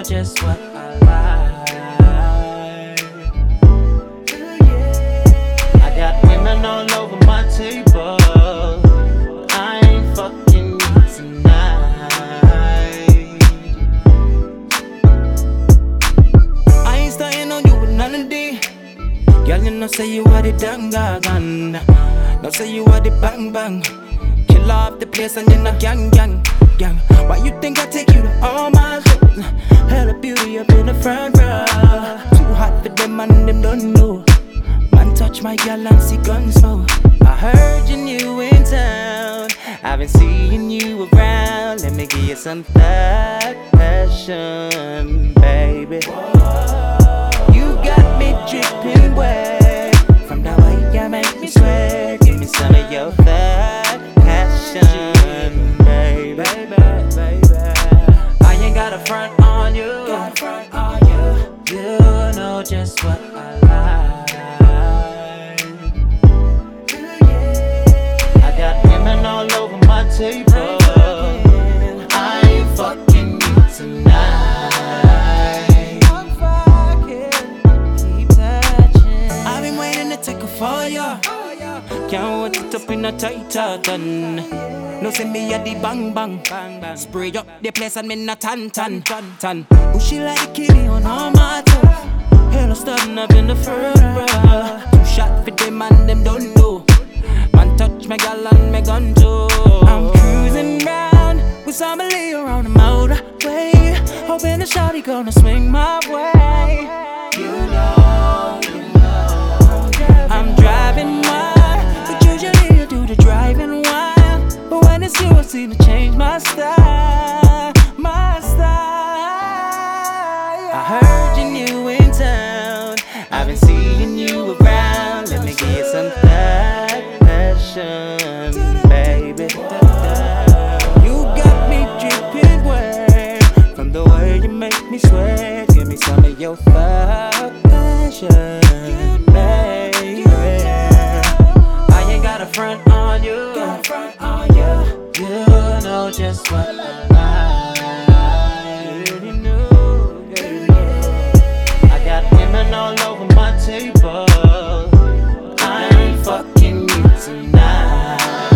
just what I like. I got women all over my table. I ain't fucking you tonight. I ain't starting on you with none of these. Girl, you know say you are the dangagan. No say you are the bang bang. Kill off the place and then a gang. Why you think I take you to all my shows? Hella beauty up in the front row. Too hot for them and them don't know. Man touch my gal and see guns smoke. I heard you new in town. I've been seeing you around. Let me give you some third passion, baby. You got me dripping wet. From the way you make me sweat. Give me some of your third passion, baby. I ain't got a front on you. You know just what I like. I got women all over my table. I ain't fucking you tonight. Keep touching. I've been waiting to take a fire. Can't wait to top in a tighter gun. No send me a the bang bang. Spray up the place and me na tan. Who she like kitty on all my toes. Hell, I'm starting up in the front row. Two shot for them and them don't know. Man touch my gal and my gun too. I'm cruising round with somebody around the motorway. Hoping the shawty gonna swing my way. You know. I'm driving wild, but usually you do the driving wild. But when it's you, I seem to change my style. I heard you new in town. I've been seeing you around. Let me give you some third passion, baby. You got me dripping wet. From the way you make me sweat. Give me some of your third passion, baby. I ain't got a front on you. You know just what I like. I got women all over my table. I ain't fucking you tonight.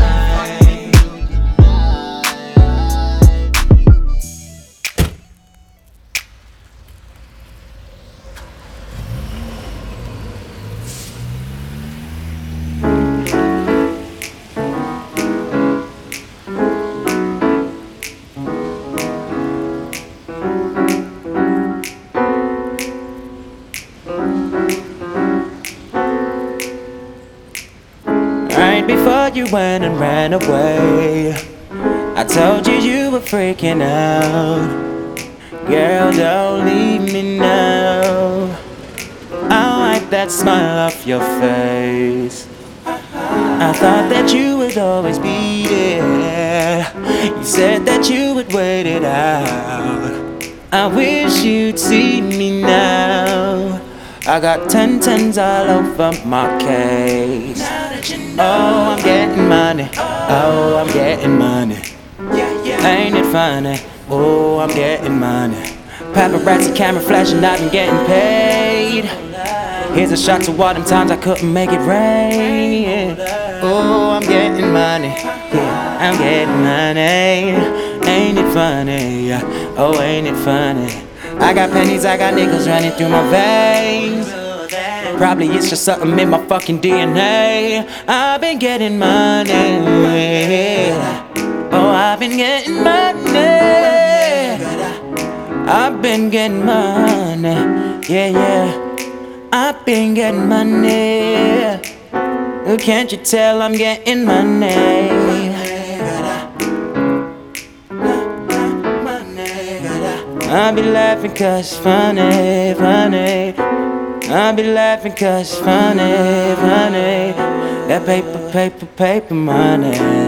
Right before you went and ran away, I told you you were freaking out. Girl, don't leave me now. I'll wipe that smile off your face. I thought that you would always be there. You said that you would wait it out. I wish you'd see me now. I got 10 tens all over my case. Oh, I'm getting money. Oh, I'm getting money. Ain't it funny? Oh, I'm getting money. Paparazzi camera flashing, I've been getting paid. Here's a shot to all them times I couldn't make it rain. Oh, I'm getting money. Yeah, I'm getting money. Ain't it funny? Oh, ain't it funny? I got pennies, I got nickels running through my veins. Probably it's just something in my fucking DNA. I've been getting money. Oh, I've been getting money. I've been getting money. Yeah. I've been getting money. Can't you tell I'm getting money? I be laughing cause it's funny. I be laughing cause it's funny. That paper money.